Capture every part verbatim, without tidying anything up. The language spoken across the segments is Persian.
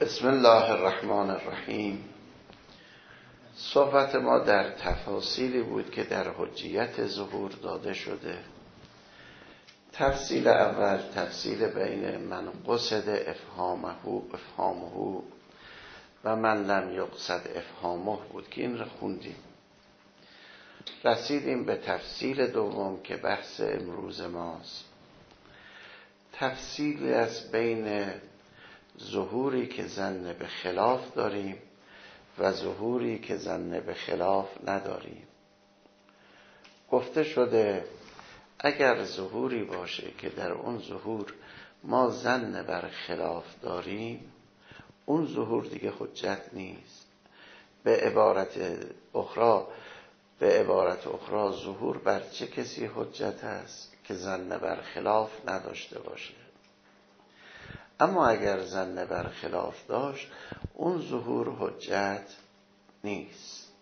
بسم الله الرحمن الرحیم. صحبت ما در تفاصیلی بود که در حجیت ظهور داده شده. تفصیل اول تفصیل بین من قصد افهامه افهامه و من لم یقصد افهامه بود که این رو خوندیم. رسیدیم به تفصیل دوم که بحث امروز ماست. تفصیلی از بین ظهوری که ظن به خلاف داریم و ظهوری که ظن به خلاف نداریم. گفته شده اگر ظهوری باشه که در اون ظهور ما ظن بر خلاف داریم، اون ظهور دیگه حجت نیست. به عبارت اخرى به عبارت اخرى ظهور بر چه کسی حجت است که ظن بر خلاف نداشته باشه. اما اگر ظن بر خلاف داشت، اون ظهور حجت نیست.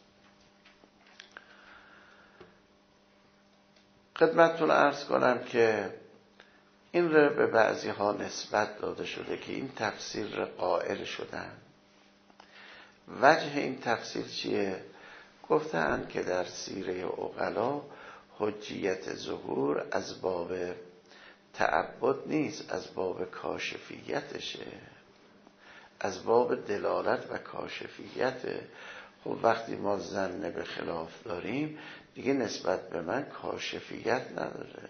خدمتتون عرض کنم که این رو به بعضی ها نسبت داده شده که این تفسیر رو قائل شدن. وجه این تفسیر چیه؟ گفتن که در سیره عقلا حجیت ظهور از باب تعبد نیست، از باب کاشفیتشه، از باب دلالت و کاشفیته. خب وقتی ما ظن به خلاف داریم دیگه نسبت به من کاشفیت نداره،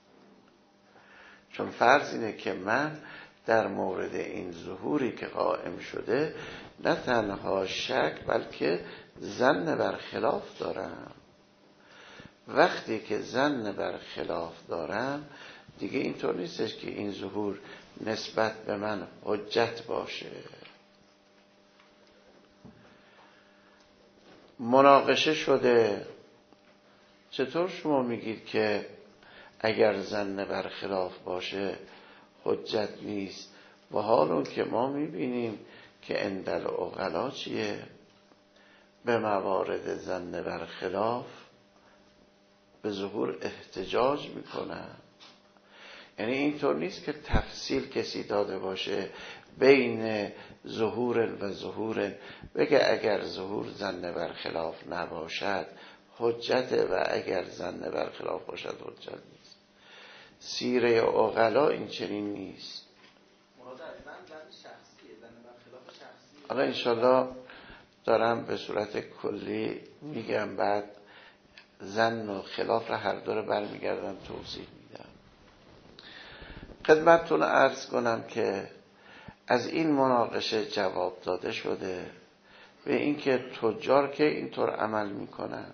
چون فرض اینه که من در مورد این ظهوری که قائم شده نه تنها شک بلکه ظن بر خلاف دارم. وقتی که ظن بر خلاف دارم دیگه اینطور نیستش که این ظهور نسبت به من حجت باشه. مناقشه شده چطور شما میگید که اگر ظن بر خلاف باشه حجت نیست، و حال اون که ما میبینیم که اندل عقلا چیه؟ به موارد ظن بر خلاف به ظهور احتجاج میکنن. یعنی اینطور نیست که تفصیل کسی داده باشه بین ظهور و ظهور بگه اگر ظهور ظن بر خلاف نباشد حجته و اگر ظن بر خلاف باشد حجت نیست. سیره عقلا این چنین نیست. حالا انشالله دارم به صورت کلی میگم، بعد ظن و خلاف را هر دو رو برمیگردم توضیح میدم. خدمتتون عرض کنم که از این مناقشه جواب داده شده به اینکه تجار که اینطور عمل میکنن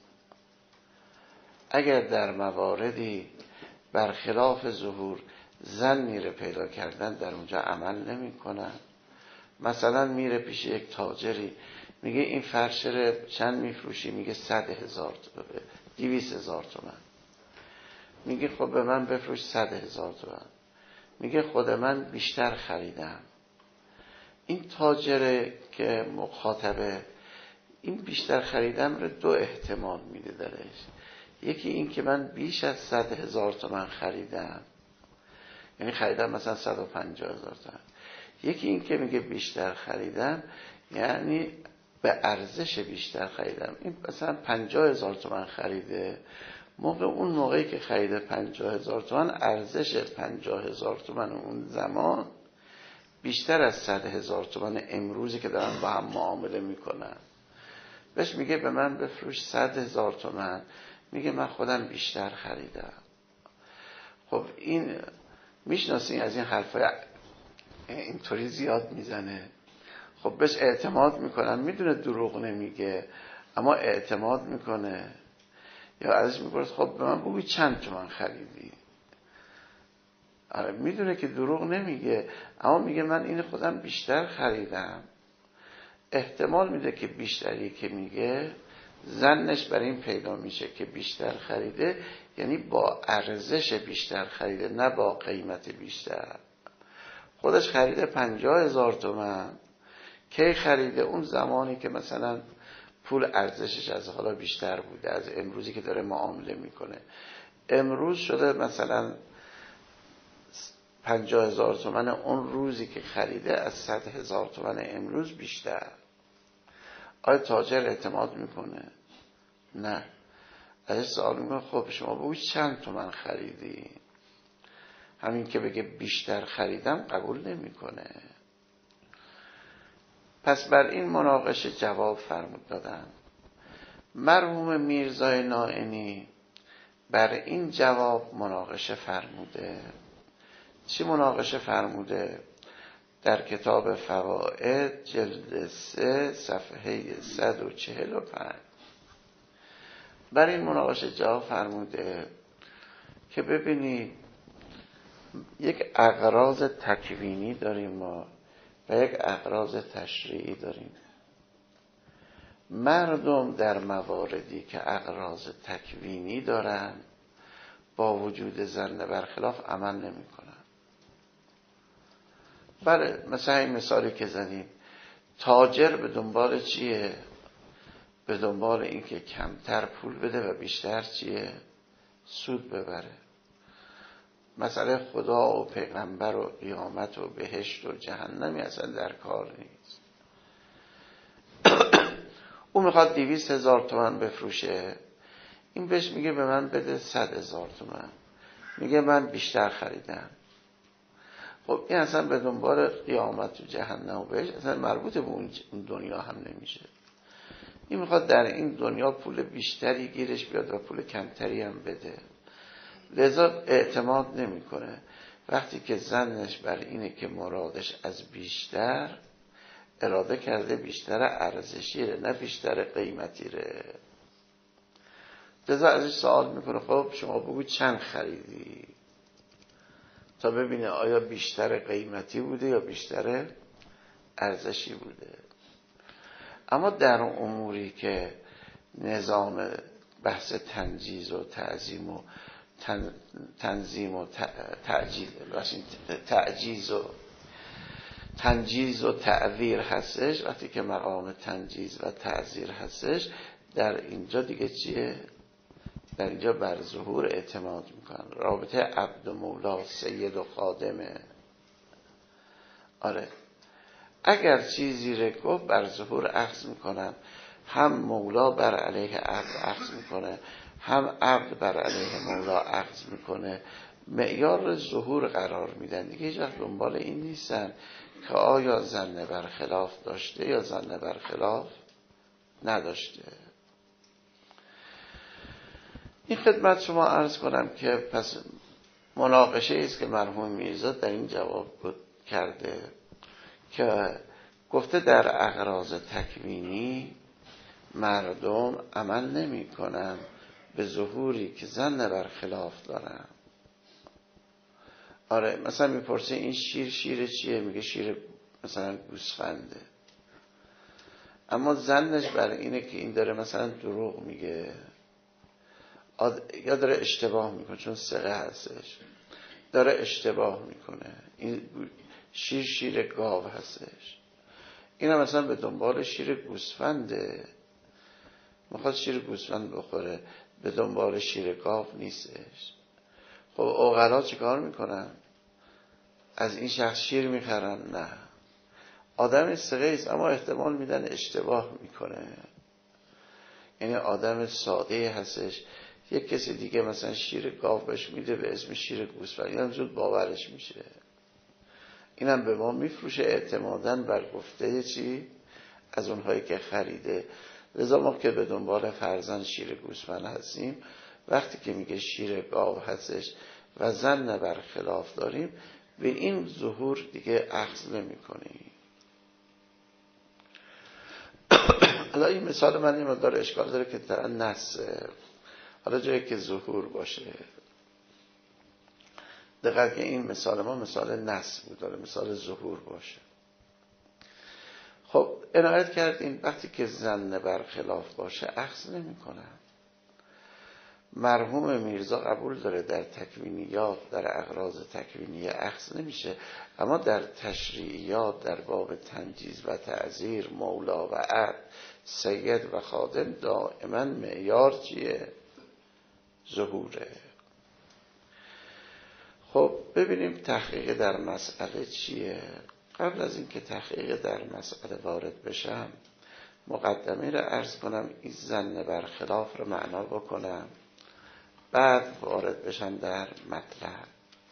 اگر در مواردی برخلاف ظهور ظنی رو پیدا کردن در اونجا عمل نمی کنن. مثلا میره پیش یک تاجری میگه این فرش رو چند میفروشی؟ میگه صد هزار تومن، دویست هزار تومن. میگه خب به من بفروش صد هزار تومن. میگه خود من بیشتر خریدم. این تاجر که مخاطبه این بیشتر خریدم رو دو احتمال میده درش. یکی این که من بیش از صد هزار تومن خریدم، یعنی خریدم مثلا صد و پنجاه هزار تومن. یکی این که میگه بیشتر خریدم یعنی به ارزش بیشتر خریدم. این مثلا پنجاه هزار تومن خریده، موقع اون موقعی که خریده پنجاه هزار تومن ارزش پنجاه هزار تومن اون زمان بیشتر از صد هزار تومن امروزی که دارن با هم معامله میکنن. بهش میگه به من بفروش صد هزار تومن، میگه من خودم بیشتر خریدم. خب این میشناسین از این حرفای اینطوری زیاد میزنه. خب بهش اعتماد میکنن، میدونه دروغ نمیگه اما اعتماد میکنه. یا ازش میپرسه خب به من بگوی چند تومن خریدی؟ آره میدونه که دروغ نمیگه اما میگه من این خودم بیشتر خریدم. احتمال میده که بیشتری که میگه ظنش بر این پیدا میشه که بیشتر خریده یعنی با ارزش بیشتر خریده نه با قیمت بیشتر. خودش خریده پنجاه هزار تومن. کی خریده؟ اون زمانی که مثلا پول ارزشش از حالا بیشتر بوده از امروزی که داره معامله میکنه. امروز شده مثلا پنجاه هزار تومن اون روزی که خریده از صد هزار تومن امروز بیشتر. آیا تاجر اعتماد میکنه؟ نه. ازش سوال میکنه خب شما بگو چند تومن خریدی؟ همین که بگه بیشتر خریدم قبول نمیکنه. پس بر این مناقشه جواب فرمود دادن. مرحوم میرزای نائینی بر این جواب مناقشه فرموده. چی مناقشه فرموده؟ در کتاب فوائد جلد سه صفحه صد و چهل و پنج بر این مناقشه جواب فرموده که ببینید یک اغراض تکوینی داریم ما و یک اغراض تشریعی داریم. مردم در مواردی که اغراض تکوینی دارن با وجود ظن برخلاف عمل نمی کنن. بله مثلا این مثالی که زدیم، تاجر به دنبال چیه؟ به دنبال این که کمتر پول بده و بیشتر چیه؟ سود ببره. مسئله خدا و پیغمبر و قیامت و بهشت و جهنمی اصلا در کار نیست. او میخواد دویست هزار تومن بفروشه، این بهش میگه به من بده صد هزار تومن، میگه من بیشتر خریدم. خب این اصلا به دنبال قیامت و جهنم و بهشت اصلا مربوط به اون دنیا هم نمیشه. این میخواد در این دنیا پول بیشتری گیرش بیاد و پول کمتری هم بده، لذا اعتماد نمیکنه. وقتی که ظنش بر اینه که مرادش از بیشتر اراده کرده بیشتر ارزشیه نه بیشتر قیمتیه، لذا ازش سوال میکنه خب شما بگو چند خریدی تا ببینه آیا بیشتر قیمتی بوده یا بیشتر ارزشی بوده. اما در اموری که نظام بحث تنجیز و تعظیم و تن، تنظیم و تعجیز تعجیز و تنجیز و تعذیر هستش، وقتی که مقام تنجیز و تعذیر هستش در اینجا دیگه چیه؟ در اینجا بر ظهور اعتماد میکنن. رابطه عبد و مولا، سید و خادمه. آره اگر چیزی رو گفت بر ظهور اخذ میکنن، هم مولا بر علیه عبد اخذ میکنه هم عبد بر علیه مولا اخذ میکنه، معیار ظهور قرار میدن دیگه. هیچ وقت دنبال این نیستن که آیا ظن برخلاف داشته یا ظن برخلاف نداشته. این خدمت شما عرض کنم که پس مناقشه است که مرحوم میرزا در این جواب کرده که گفته در اغراض تکوینی مردم عمل نمی کنن به ظهوری که ظن برخلاف دارن. آره مثلا میپرسه این شیر شیر چیه؟ میگه شیر مثلا گوسفنده، اما ظنش بر اینه که این داره مثلا دروغ میگه یا داره اشتباه میکنه، چون ثقه هستش داره اشتباه میکنه. این شیر شیر گاو هستش، این هم مثلا به دنبال شیر گوسفنده، میخواد شیر گوسفند بخوره، به دنبال شیر گاو نیستش. خب عقلا چه کار میکنن؟ از این شخص شیر میخرن؟ نه، آدم ثقه است اما احتمال میدن اشتباه میکنه. یعنی آدم ساده هستش، یک کسی دیگه مثلا شیر گاو بهش میده به اسم شیر گوسفند، اینم زود باورش میشه، اینم به ما میفروشه اعتماداً بر گفته چی؟ از اونهایی که خریده. لذا ما که به دنبال فرزند شیر گوسفند هستیم، وقتی که میگه شیر گاو هستش و ظن بر خلاف داریم، به این ظهور دیگه اخذ نمی کنیم. حالا این مثال من این مقدار اشکال داره که در نص، حالا جایی که ظهور باشه دقیقا که این مثال ما مثال نص بود، داره مثال ظهور باشه. خب عنایت کردین وقتی که ظن برخلاف باشه اخذ نمی کنن. مرحوم میرزا قبول داره در تکوینیات در اغراض تکوینیه اخذ نمیشه، اما در تشریعیات در باب تنجیز و تعذیر مولا و عبد سید و خادم دائما معیار چیه؟ ظهوره. خب خب ببینیم تحقیق در مسئله چیه. قبل از اینکه تحقیق در مسئله وارد بشم مقدمه رو عرض کنم، این ظن برخلاف رو معنا بکنم، بعد وارد بشم در مطلب.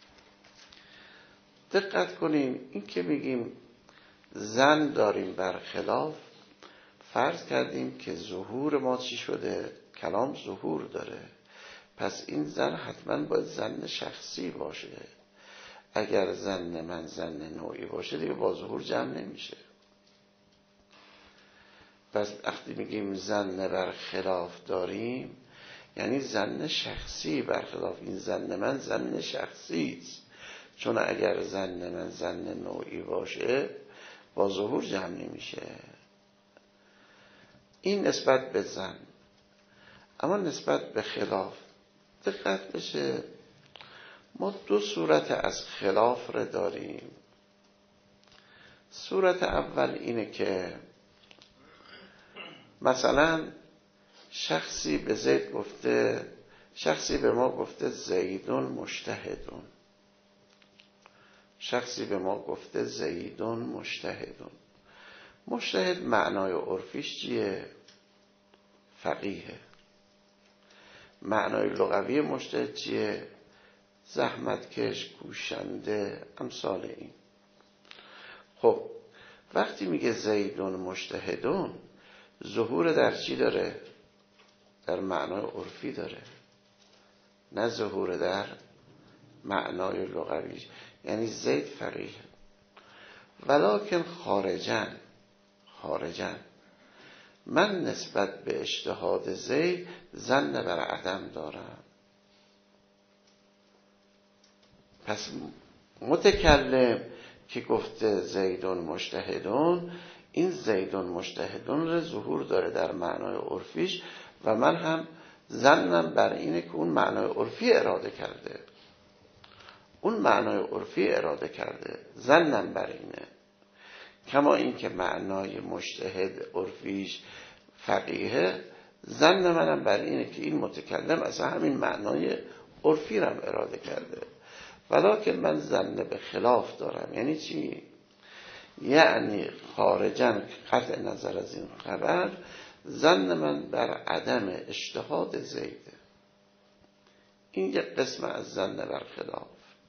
دقت کنیم این که میگیم ظن داریم برخلاف، فرض کردیم که ظهور ما چی شده؟ کلام ظهور داره، پس این ظن حتما باید ظن شخصی باشه. اگر ظن من ظن نوعی باشه دیگه با ظهور جمع نمیشه. پس وقتی میگیم ظن برخلاف داریم یعنی ظن شخصی برخلاف. این ظن من ظن شخصی است، چون اگر ظن من ظن نوعی باشه با ظهور جمع نمیشه. این نسبت به ظن. اما نسبت به خلاف دقت بشه، ما دو صورت از خلاف رو داریم. صورت اول اینه که مثلا شخصی به زید گفته، شخصی به ما گفته زیدون مجتهدون. شخصی به ما گفته زیدون مجتهدون. مجتهد معنای عرفیش چیه؟ فقیه. معنای لغوی مجتهد چیه؟ زحمتکش، کوشنده، امثال این. خب وقتی میگه زیدون مجتهدون ظهور در چی داره؟ در معنای عرفی داره، نه ظهور در معنای لغوی. یعنی زید فقیه. ولکن خارجن خارجن من نسبت به اجتهاد زید ظن بر عدم دارم. پس متکلم که گفته زیدون مجتهدون، این زیدون مجتهدون رو ظهور داره در معنای عرفیش و من هم ظنم بر اینه که اون معنای عرفی اراده کرده. اون معنای عرفی اراده کرده، ظنم بر اینه. کما این که معنای مجتهد عرفیش فقیه، ظن منم بر اینه که این متکلم اصلا همین معنای عرفی رو هم اراده کرده. ولکن من ظن به خلاف دارم. یعنی چی؟ یعنی خارجاً قطع نظر از این خبر ظن من بر عدم اجتهاد زیده. این یک قسم از ظن بر خلاف.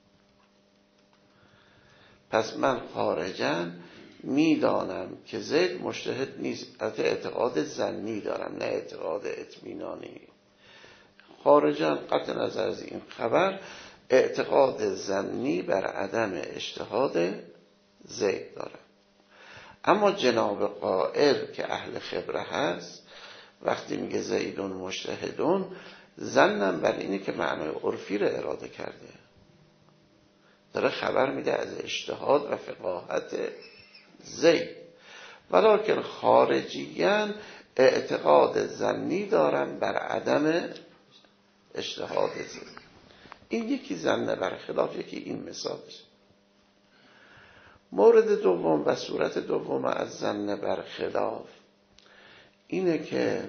پس من خارجاً میدانم که زید مجتهد نیست، البته اعتقاد ظنی دارم نه اعتقاد اطمینانی. خارجاً قطع نظر از این خبر اعتقاد ظنی بر عدم اجتهاد زید دارم. اما جناب قائل که اهل خبره هست وقتی میگه زیدون مجتهدون ظنم بر اینه که معنای عرفی رو اراده کرده، داره خبر میده از اجتهاد و فقاهت زید. ولکن خارجیاً اعتقاد ظنی دارم بر عدم اجتهاد زید. این یکی ظن بر خلاف، یکی این مثالش. مورد دوم و صورت دوم از ظن بر خلاف اینه که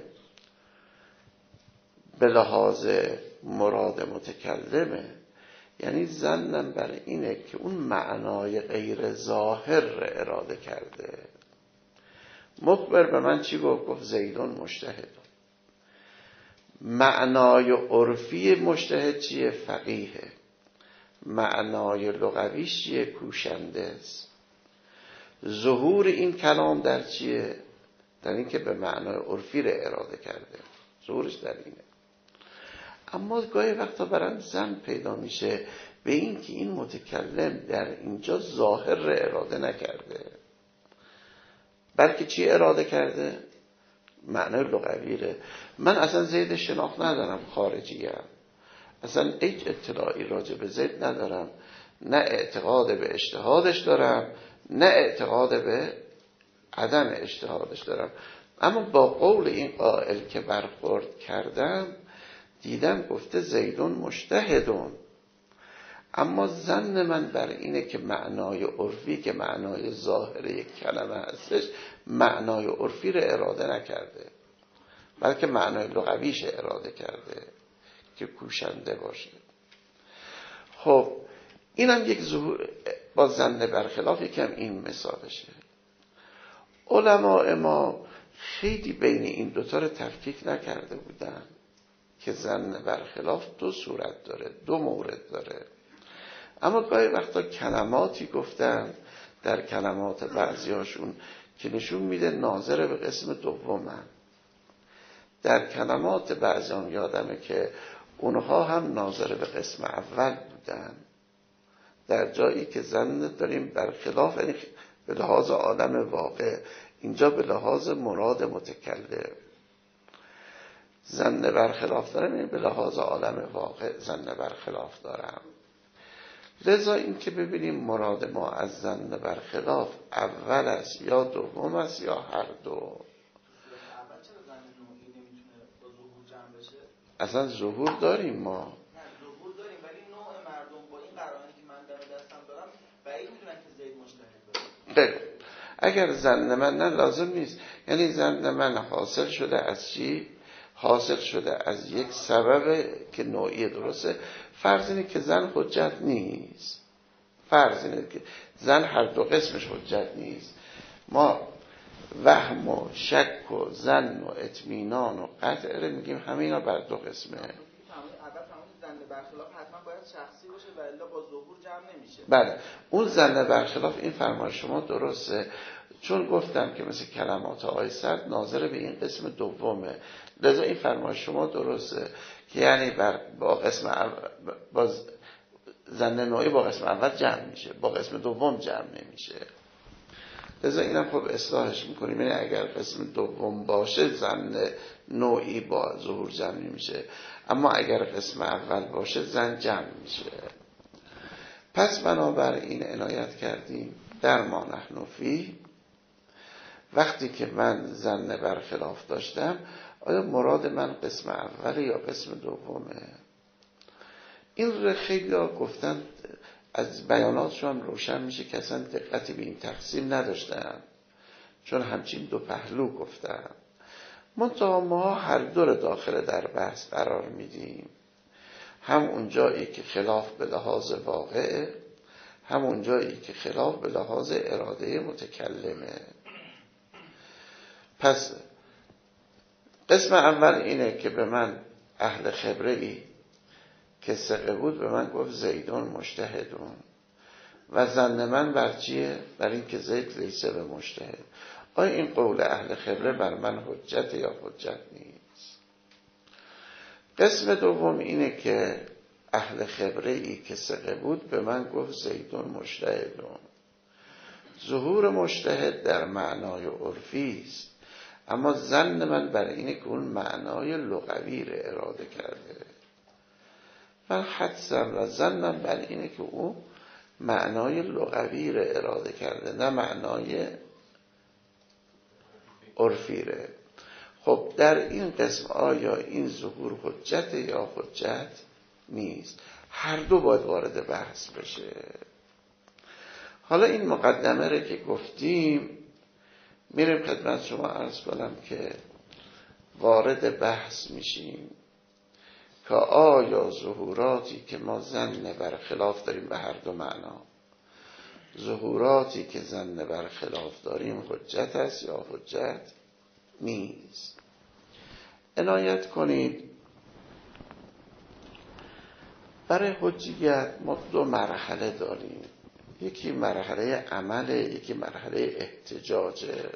به لحاظ مراد متکلمه، یعنی ظنم بر اینه که اون معنای غیر ظاهر اراده کرده. مخبر به من چی گفت؟ گفت زیدون مجتهد. معنای عرفی مجتهد چیه؟ فقیه. معنای لغویش چیه؟ کوشنده است. ظهور این کلام در چیه؟ در این که به معنای عرفی رو اراده کرده، ظهورش در اینه. اما گاهی وقتا برام ظن پیدا میشه به این که این متکلم در اینجا ظاهر رو اراده نکرده، بلکه چی اراده کرده؟ معنای لغوی رو. من اصلا زید شناخت ندارم، خارجیم، اصلا هیچ اطلاعی راجع به زید ندارم، نه اعتقاد به اجتهادش دارم نه اعتقاد به عدم اجتهادش دارم. اما با قول این قائل که برخورد کردم دیدم گفته زیدون مجتهدون، اما ظن من بر اینه که معنای عرفی که معنای ظاهر یک کلمه هستش معنای عرفی رو اراده نکرده، بلکه معنای لغویش اراده کرده که کوشنده باشه. خب این هم یک ظهور با ظن برخلاف یکم این مثالشه. علماء ما خیلی بین این دوتا رو تفکیک نکرده بودن که ظن برخلاف دو صورت داره، دو مورد داره. اما گاهی وقتا کلماتی گفتن در کلمات بعضی هاشون که نشون میده ناظر به قسم دومن. در کلمات بعضی هم یادمه که اونها هم ناظر به قسم اول بودن، در جایی که ظن داریم برخلاف، یعنی به لحاظ عالم واقع، اینجا به لحاظ مراد متکلم ظن برخلاف دارم، یعنی به لحاظ عالم واقع ظن برخلاف دارم. لذا این که ببینیم مراد ما از ظن برخلاف اول است یا دوم است یا هر دو. اصلا ظهور داریم ما، نه ظهور داریم ولی نوع مردم با این قرائنی که من دم دستم دارم بعید میدونن که زید مجتهد باشه. خیلی اگر ظن من نه لازم نیست، یعنی ظن من حاصل شده از چی؟ حاصل شده از یک سبب که نوعی درسته. فرض اینه که ظن حجت نیست، فرض اینه که ظن هر دو قسمش حجت نیست. ما وهم و شک و ظن و اطمینان و قطع رو میگیم همه اینا بر دو قسمه. اول فهمید ظن برخلاف حتما باید شخصی باشه و الا با ظهور جمع نمیشه. بله اون ظن برخلاف این فرمایش شما درسته، چون گفتم که مثل کلمات آقای سعد ناظر به این قسم دومه. لذا این فرمایش شما درسته که یعنی بر با قسم اول با ظن نوعی با قسم اول جمع میشه، با قسم دوم جمع نمیشه. لذا اینم خب اصلاحش میکنیم، یعنی اگر قسم دوم باشه ظن نوعی با ظهور جمع نمیشه، اما اگر قسم اول باشه ظن جمع میشه. پس بنابراین عنایت کردیم در ما نحن فیه، وقتی که من ظن برخلاف داشتم آیا مراد من قسم اوله یا قسم دومه؟ این رو خیلی ها گفتن، از بیاناتشون روشن میشه که اصلا دقتی به این تقسیم نداشتن، چون همچین دو پهلو گفتن. منتها ما هر دو رو داخل در بحث قرار میدیم، هم اون جایی که خلاف به لحاظ واقعه، هم اون جایی که خلاف به لحاظ اراده متکلمه. پس قسم اول اینه که به من اهل خبره‌ای که ثقه بود به من گفت زیدون مجتهدون، و ظن من بر چیه؟ بر این که زید لیسه به مجتهد. آیا این قول اهل خبره بر من حجت یا حجت نیست؟ قسم دوم اینه که اهل خبره‌ای که ثقه بود به من گفت زیدون مجتهدون. ظهور مجتهد در معنای عرفی است، اما ظن من بر اینه که اون معنای لغوی رو اراده کرده. من حدسم و ظنم بر اینه که او معنای لغوی رو اراده کرده، نه معنای عرفی رو. خب در این قسم آیا این ظهور حجت یا حجت نیست؟ هر دو باید وارد بحث بشه. حالا این مقدمه رو که گفتیم میریم خدمت شما عرض کنم که وارد بحث میشیم که آیا ظهوراتی که ما ظن بر خلاف داریم به هر دو معنا، ظهوراتی که ظن بر خلاف داریم حجت است یا حجت نیست؟ عنایت کنید برای حجیت ما دو مرحله داریم، یکی مرحله عمله، یکی مرحله احتجاجه.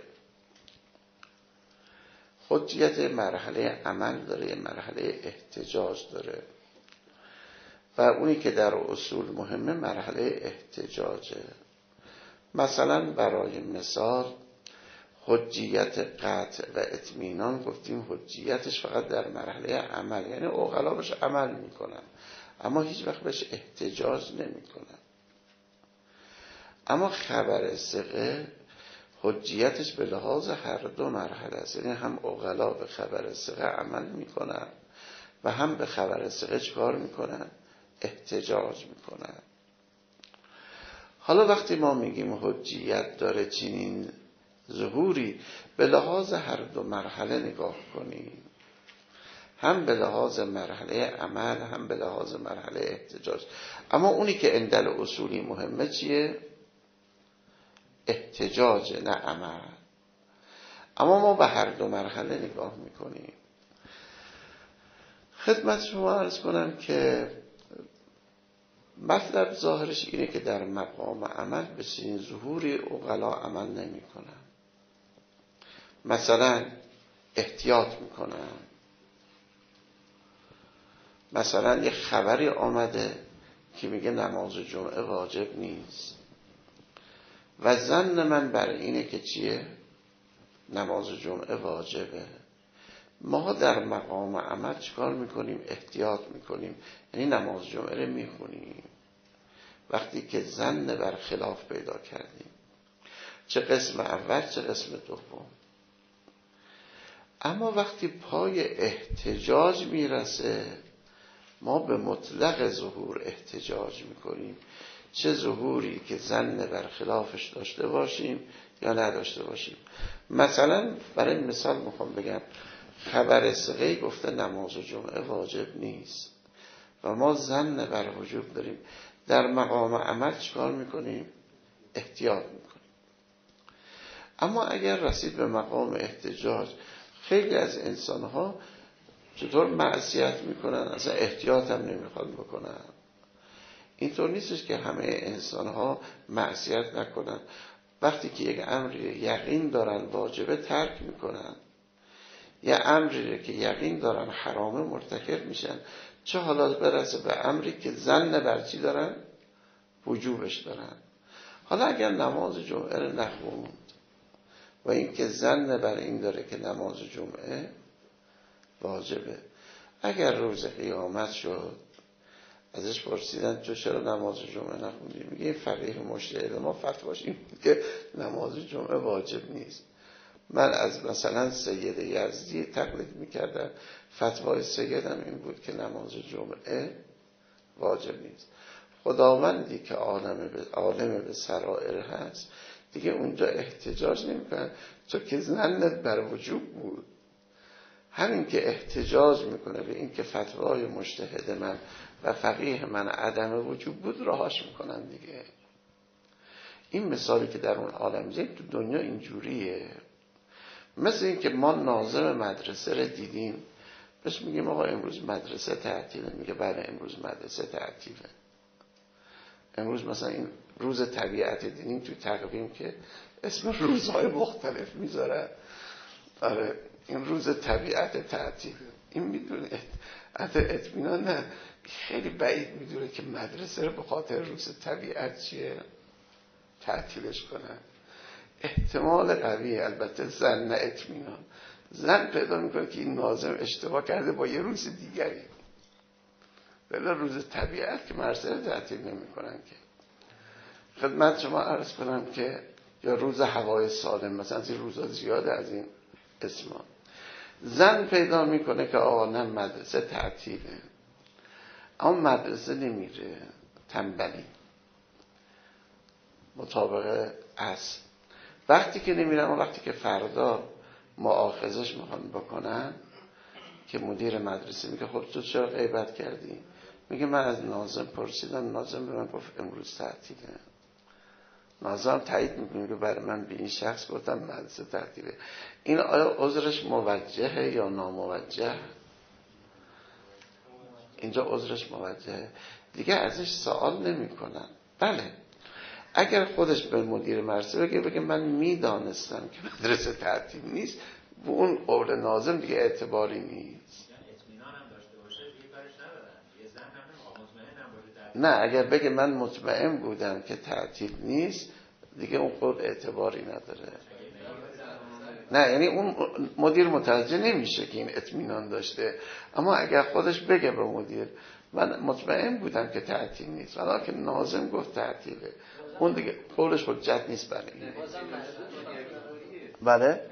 حجیت مرحله عمل داره، مرحله احتجاج داره، و اونی که در اصول مهمه مرحله احتجاجه. مثلا برای مثال حجیت قطع و اطمینان گفتیم حجیتش فقط در مرحله عمل، یعنی عقلا بهش عمل میکنن اما هیچ وقت بهش احتجاج نمیکنن. اما خبر ثقه حجیتش به لحاظ هر دو مرحله است، یعنی هم عقلا به خبر ثقه عمل میکنن و هم به خبر ثقه چکار میکنن؟ احتجاج میکنن. حالا وقتی ما میگیم حجیت داره چنین ظهوری، به لحاظ هر دو مرحله نگاه کنیم. هم به لحاظ مرحله عمل هم به لحاظ مرحله احتجاج. اما اونی که عندل اصولی مهمه چیه؟ احتجاج، نه عمل. اما ما به هر دو مرحله نگاه میکنیم. خدمت شما عرض کنم که مطلب ظاهرش اینه که در مقام عمل به چنین ظهوری عقلا عمل نمی کنن. مثلا احتیاط میکنن، مثلا یه خبری آمده که میگه نماز جمعه واجب نیست و ظن من بر اینه که چیه؟ نماز جمعه واجبه. ما در مقام عمل چیکار میکنیم؟ احتیاط میکنیم، یعنی نماز جمعه رو میخونیم وقتی که ظن بر خلاف پیدا کردیم، چه قسم اول چه قسم دوم. اما وقتی پای احتجاج میرسه ما به مطلق ظهور احتجاج میکنیم، چه ظهوری که ظن بر خلافش داشته باشیم یا نداشته باشیم. مثلا برای مثال میخوام بگم خبر ثقه‌ای گفته نماز جمعه واجب نیست و ما ظن بر وجوب داریم، در مقام عمل چیکار میکنیم؟ احتیاط میکنیم. اما اگر رسید به مقام احتجاج، خیلی از انسانها چطور معصیت میکنن اصلا احتیاط هم نمیخوان بکنن. اینطور نیستش که همه انسانها معصیت نکنن، وقتی که یک امری یقین دارن واجبه ترک میکنن، یا امری که یقین دارن حرامه مرتکب میشن، چه حالا برسه به امری که ظن بر چی دارن؟ وجوبش دارن. حالا اگر نماز جمعه رو نخوند و این که ظن بر این داره که نماز جمعه واجبه، اگر روز قیامت شد ازش پرسیدن تو چرا نماز جمعه نخوندی؟ میگه این فقیه مجتهد ما فتواش این بود که نماز جمعه واجب نیست. من از مثلا سید یزدی تقلید میکردم، فتوای سیدم این بود که نماز جمعه واجب نیست. خداوندی که عالم به عالم به سرائر هست دیگه اونجا احتجاج نمیکنن، تو که ظنت بر وجوب بود. همین که احتجاج میکنه به این که فتوای مجتهد من و فقیه من عدم وجوب بود رهاش میکنن دیگه. این مثالی که در اون عالم میزنیم تو دنیا اینجوریه. مثل این که ما ناظم مدرسه رو دیدیم، بس میگیم آقا امروز مدرسه تعطیله، میگه بله امروز مدرسه تعطیله. امروز مثلا این روز طبیعت دیدیم توی تقویم که اسم روزهای مختلف میذاره. آره این روز طبیعت تعطیله. این میدونه اطمینان نه، خیلی بعید میدونه که مدرسه رو به خاطر روز طبیعت چیه تعطیلش کنن. احتمال قوی، البته زن نه اطمینان، زن پیدا میکنه که این ناظم اشتباه کرده با یه روز دیگری، ولی روز طبیعت که مدرسه تعطیل نمیکنن که. خدمت شما عرض کنم که یا روز هوای سالم، مثلا از این روزا زیاده از این اسما. زن پیدا میکنه که آقا نه مدرسه تعطیله، اما مدرسه نمیره، تنبلی مطابق اصل. وقتی که نمیرن و وقتی که فردا مؤاخذش میخوان بکنن که مدیر مدرسه میگه خب تو چرا غیبت کردی؟ میگه من از ناظم پرسیدم، ناظم به من گفت امروز تعطیله. ناظم تایید میکنه که برای من به این شخص گفتم مدرسه تعطیله. این آیا عذرش موجهه یا ناموجه؟ اینجا عذرش موجهه دیگه، ازش سوال نمیکنن. بله اگر خودش به مدیر مدرسه بگه بگه من میدانستم که مدرسه تعطیل نیست، به اون قول ناظم دیگه اعتباری نیست. نه اگر بگه من مطمئن بودم که تعطیل نیست دیگه اون قول اعتباری نداره. نه یعنی اون مدیر متوجه نمیشه که این اطمینان داشته. اما اگر خودش بگه به مدیر من مطمئن بودم که تعطیل نیست ولی که ناظم گفت تعطیله، اون دیگه قولش حجت نیست برای این. بله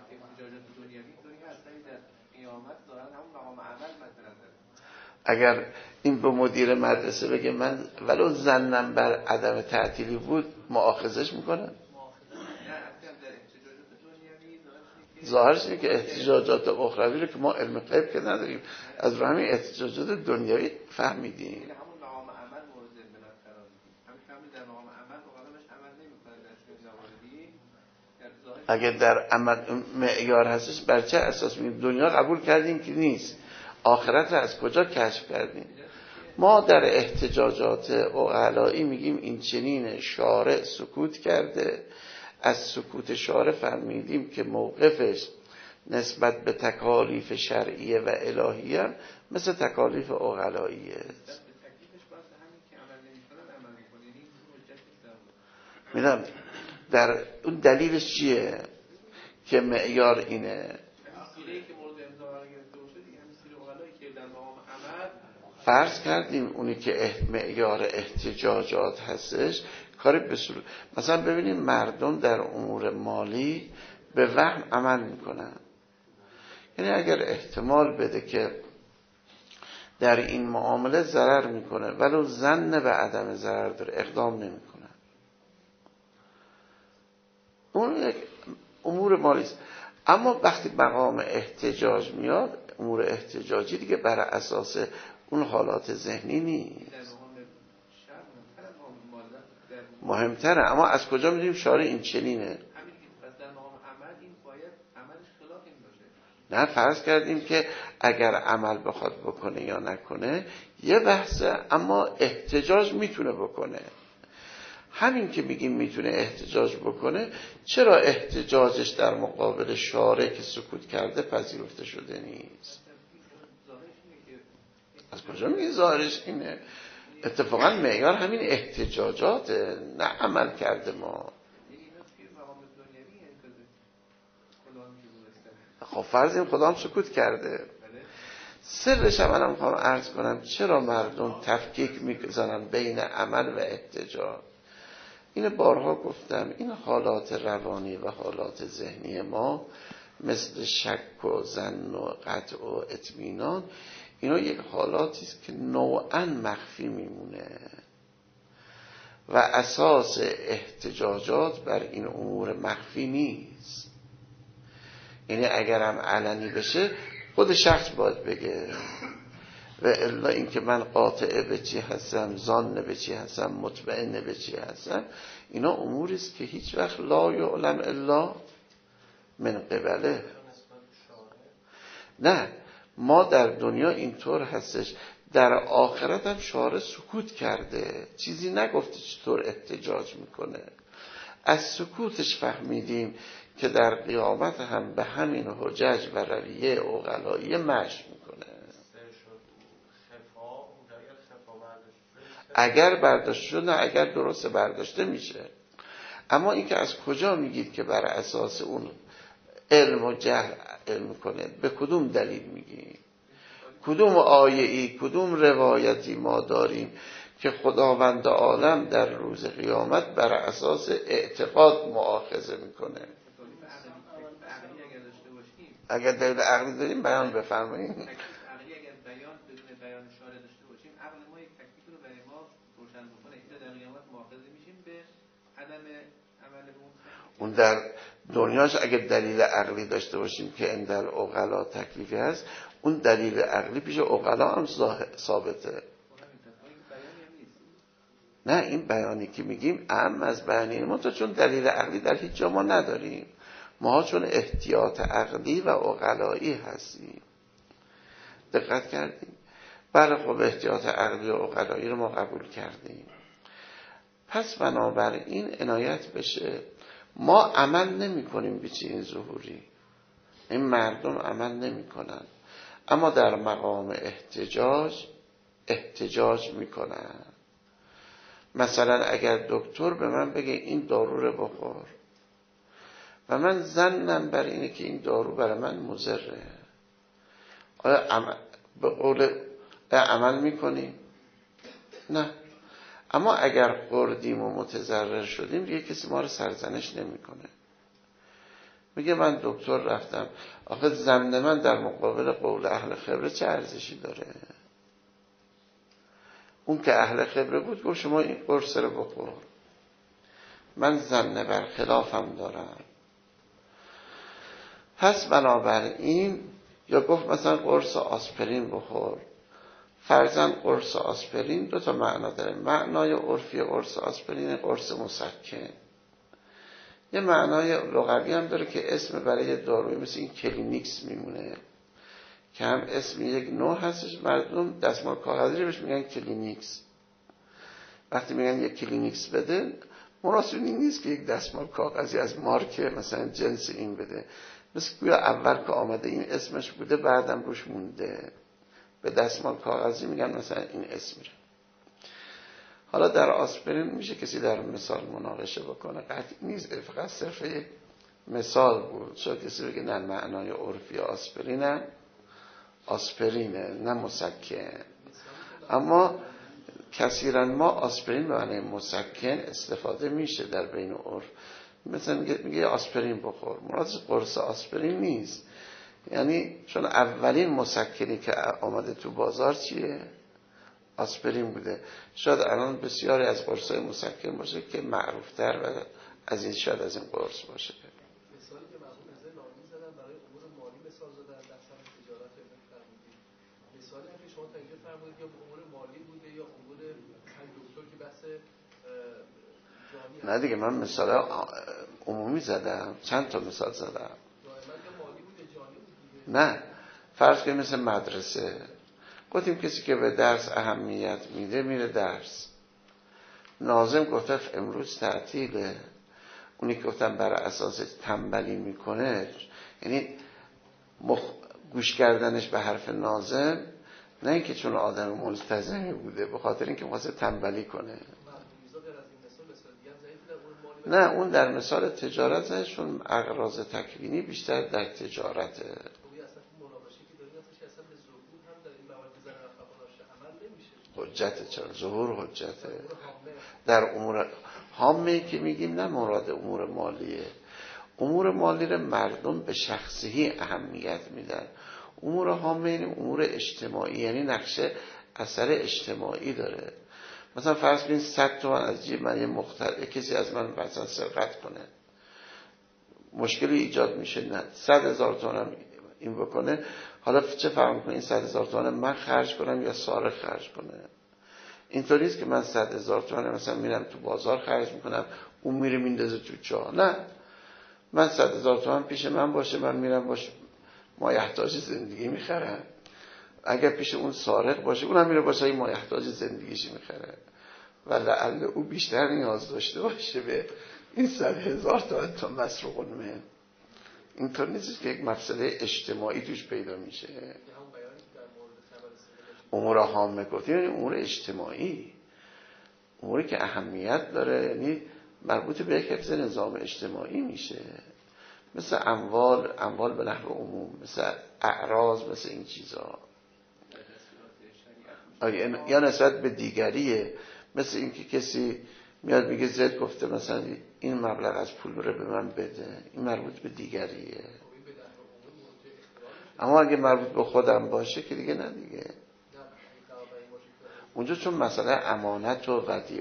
اگر این به مدیر مدرسه بگه من ولو ظنم بر عدم تعطیلی بود مؤاخذش میکنه. ظاهرش اینه که احتجاجات اخروی رو که ما علم غیب که نداریم از رو همین احتجاجات دنیایی فهمیدیم. اگه در عمل معیار هستش بر چه اساس میگیم دنیا قبول کردیم که نیست، آخرت رو از کجا کشف کردیم؟ ما در احتجاجات عقلایی میگیم این چنین شارع سکوت کرده، از سکوت شارع فهمیدیم که موقفش نسبت به تکالیف شرعیه و الهیه مثل تکالیف عقلاییه. میدونم در اون دلیلش چیه که معیار اینه؟ فرض کردیم اونی که معیار احتجاجات هستش کاری به صورت مثلا ببینیم مردم در امور مالی به وهم عمل میکنن، یعنی اگر احتمال بده که در این معامله ضرر میکنه ولو ظن به عدم ضرر داره اقدام نمیکنه، اون یک امور مالی است. اما وقتی مقام احتجاج میاد امور احتجاجی دیگه بر اساس اون حالات ذهنی نیست، مهمتره. اما از کجا میدونیم شارع این چنینه؟ نه فرض کردیم که اگر عمل بخواد بکنه یا نکنه یه بحثه، اما احتجاج میتونه بکنه. همین که میگیم میتونه احتجاج بکنه، چرا احتجاجش در مقابل شارع که سکوت کرده پذیرفته شده نیست؟ از کجا میگی ظاهرش اینه؟ اتفاقا معیار همین احتجاجاته، نه عمل کرده ما. خب فرض این خدا هم سکوت کرده. سرش هم الان میخوام عرض کنم چرا مردم تفکیک میزنن بین عمل و احتجاج. این بارها گفتم، این حالات روانی و حالات ذهنی ما مثل شک و ظن و قطع و اطمینان، اینا یک حالاتی است که نوعاً مخفی میمونه و اساس احتجاجات بر این امور مخفی نیست. یعنی اگرم علنی بشه خود شخص باید بگه، و الا اینکه من قاطع به چی هستم، ظن به چی هستم، مطمئن به چی هستم، اینا اموری است که هیچ وقت لا یعلم الا من قبله. نه ما در دنیا اینطور هستش، در آخرت هم شارع سکوت کرده، چیزی نگفته چطور احتجاج میکنه. از سکوتش فهمیدیم که در قیامت هم به همین حجج و رویه عقلایی مشی میکنه. اگر برداشته شد، نه اگر درست برداشته میشه. اما این که از کجا میگید که بر اساس اون علم و جهل علم کنه؟ به کدوم دلیل میگی؟ کدوم آیه ای کدوم روایتی ما داریم که خداوند عالم در روز قیامت بر اساس اعتقاد مؤاخذه میکنه؟ اگر دلیل عقلی داریم بیان بفرمایید. اون در دنیاش اگه دلیل عقلی داشته باشیم که این در عقلا تکلیفی هست، اون دلیل عقلی پیش عقلا هم ثابته. نه این بیانی که میگیم اهم از بیانی ما، تا چون دلیل عقلی در هیچ جا ما نداریم، ما چون احتیاط عقلی و عقلایی هستیم. دقت کردیم؟ بله خب احتیاط عقلی و عقلایی رو ما قبول کردیم. پس بنابراین عنایت بشه، ما عمل نمی کنیم به چنین ظهوری، این مردم عمل نمی کنن، اما در مقام احتجاج احتجاج می کنن. مثلا اگر دکتر به من بگه این دارو رو بخور و من ظنم بر اینه که این دارو برای من مضره، آیا عمل به قول عمل می کنیم؟ نه. اما اگر خوردیم و متضرر شدیم دیگه کسی ما رو سرزنش نمیکنه. میگه من دکتر رفتم، آخه ظن من در مقابل قول اهل خبره چه ارزشی داره؟ اون که اهل خبره بود گفت شما این قرص رو بخور، من ظن بر خلافم دارم. پس بنابراین یا گفت مثلا قرص آسپرین بخور، فرضاً قرص آسپرین دو تا معنا داره. معنای عرفی قرص آسپرین قرص مسکن، یه معنای لغوی هم داره که اسم برای داروی مثل این کلینیکس میمونه که هم اسم یک نوع هستش. مردم دستمال کاغذی رو بهش میگن کلینیکس. وقتی میگن یک کلینیکس بده، مناسب این نیست که یک دستمال کاغذی از مارک مثلا جنس این بده، مثل گویا اول که آمده این اسمش بوده بعدم روش مونده. به دستمال کاغذی میگن مثلا این اسم میره. حالا در آسپرین میشه کسی در مثال مناقشه بکنه، قطعی نیست، فقط صرف یک مثال بود. شاید کسی بگه نه معنای عرفی آسپرینه آسپرینه نه مسکن. اما کثیرا ما آسپرین به معنی مسکن استفاده میشه در بین عرف. مثلا میگه آسپرین بخور، مرادش قرص آسپرین نیست. یعنی چون اولین مسکنی که آمده تو بازار چیه؟ آسپرین بوده. شاید الان بسیاری از قرص‌های مسکن باشه که معروفتر و از این شاید از این قرص باشه. مثالی که مرحوم نظر نامی زدن برای امور مالی مثال زدن در سمت تجارت فرمودید. مثالی هم که شما تا اینجا فرمودید یا امور مالی بوده یا امور دکتر که بحث نه دیگه، من مثال عمومی زدم، چند تا مثال زدم. نه فرض کنیم مثل مدرسه، گفتیم کسی که به درس اهمیت میده میره درس. ناظم گفته امروز تعطیله، اونی که گفتم بر اساس تنبلی میکنه، یعنی مخ... گوش کردنش به حرف ناظم، نه اینکه چون آدم ملتزمی بوده، به خاطر اینکه می‌خواسته تنبلی کنه. نه اون در مثال تجارت زده، چون اغراض تکوینی بیشتر در تجارته. حجته، چرا ظهور حجته در امور هامه که میگیم، نه مراد امور مالیه. امور مالی رو مردم به شخصی اهمیت میدن. امور هامه یعنی امور اجتماعی، یعنی نقشه اثر اجتماعی داره. مثلا فرض کنید صد تومن از جیب من یه مختل کسی از من مثلا سرقت کنه، مشکلی ایجاد میشه. نه صد هزار تومن این بکنه، حالا چه فرق میکنه این صد هزار تومن من خرج کنم یا سارق خرج کنه؟ اینطوری نیست که من صد هزار تومن مثلا میرم تو بازار خرج میکنم، اون میره میندازه تو چاه. نه، من صد هزار تومن پیش من باشه، من میرم باش مایحتاج زندگی میخرم. اگر پیش اون سارق باشه، اونم میره باشه این مایحتاج زندگیش میخره و لعل او بیشتر نیاز داشته باشه به این صد هزار تومن تا مسروق من. اینطور نیست که یک مسئله اجتماعی توش پیدا میشه. امور هامه گفتیم یعنی امور اجتماعی، اموری که اهمیت داره، یعنی مربوط به یک حفظ نظام اجتماعی میشه، مثل اموال، اموال به نحو عموم، مثل اعراض، مثل این چیزا. یا نسبت به دیگریه، مثل اینکه کسی میاد میگه زید گفته مثلا این مبلغ از پول رو به من بده، این مربوط به دیگریه. اما اگه مربوط به خودم باشه که دیگه نه دیگه. اونجا چون مسئله امانت و ودیعه